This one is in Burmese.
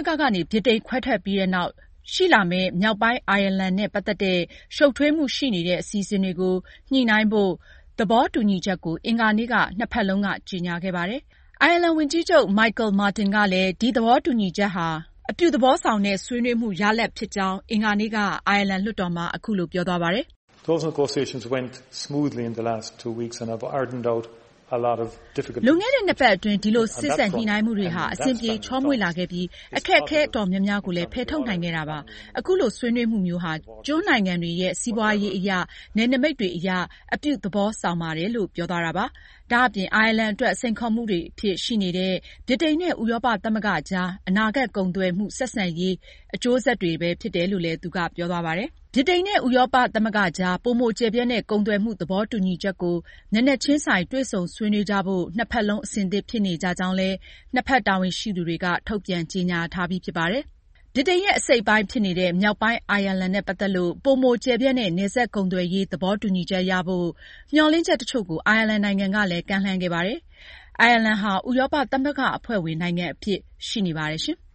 ဂကနေဗြိတိန်ခွဲထွက်ပြီးတဲ့နောက်ရှိလာမယ့်မြောက်ပိုင်းအိုင်ယာလန်နဲ့ပတ်သက်တဲ့ရှုပ်ထွေးမှုရှိနေတဲ့အစီအစဉ်တွေကိုညှိနှိုင်းဖို့သဘောတူညီချက်ကိုအင်္ဂါနေ့ကနှစ်ဖက်လုံးကကြေညာခဲ့ပါတယ်။ အိုင်ယာလန်ဝန်ကြီးချုပ် Michael Martin ကလည်းဒီသဘောတူညီချက်ဟာအပြုသဘောဆောင်တဲ့ဆွေးနွေးမှုရလဒ်ဖြစ်ကြောင်းအင်္ဂါနေ့ကအိုင်ယာလန်လွှတ်တော်မှာအခုလိုပြောသွားပါတယ်။ Those negotiations went smoothly in the last 2 weeks and have ironed out a lot of difficulties. လွန်ခဲ့တဲ့နှစ်ပတ်အတွင်းဒီလိုစေ့စပ်ညှိနှိုင်းမှုတွေဟာအဆင်ပြေချောမွေ့လာခဲ့ပြီးအခက်အခဲအတော်များများကိုလည်းဖယ်ထုတ်နိုင်ခဲ့တာပါ။အခုလိုဆွေးနွေးမှုမျိုးဟာကျွန်းနိုင်ငံတွေရဲ့စီးပွားရေးအရနယ်နိမိတ်တွေအရအပြုသဘောဆောင်ပါတယ်လို့ပြောသွားတာပါ။ဒါအပြင်အိုင်ယာလန်အတွက်စိန်ခေါ်မှုတွေအဖြစ်ရှိနေတဲ့ဗြိတိန်နဲ့ဥရောပသမဂ္ဂကြားအနာဂတ်ကုန်သွယ်မှုဆက်ဆံရေးအကျိုးဆက်တွေပဲဖြစ်တယ်လို့လည်းသူကပြောသွားပါတယ်။ဗြိတိန်နဲ့ဥရောပသမဂ္ဂကြားပိုမိုကျယ်ပြန့်တဲ့ကုန်သွယ်မှုသဘောတူညီချက်ကိုနက်နက်ချင်းဆိုင်တွေ့ဆုံဆွေးနွေးကြဖို့နှစ်ဖက်လုံးအဆင်သင့်ဖြစ်နေကြကြောင်းလည်းနှစ်ဖက်တာဝန်ရှိသူတွေကထုတ်ပြန်ကြေညာထားပြီးဖြစ်ပါတယ်။ဗြိတိန်ရဲ့အစိတ်အပိုင်းဖြစ်နေတဲ့မြောက်ပိုင်းအိုင်ယာလန်နဲ့ပတ်သက်လို့ပိုမိုကျယ်ပြန့်တဲ့နယ်စပ်ကုန်သွယ်ရေးသဘောတူညီချက်ရဖို့မျှော်လင့်ချက်တချို့ကိုအိုင်ယာလန်နိုင်ငံကလည်းကမ်းလှမ်းခဲ့ပါတယ်။အိုင်ယာလန်ဟာဥရောပသမဂ္ဂအဖွဲ့ဝင်နိုင်ငံအဖြစ်ရှိနေပါတယ်ရှင်။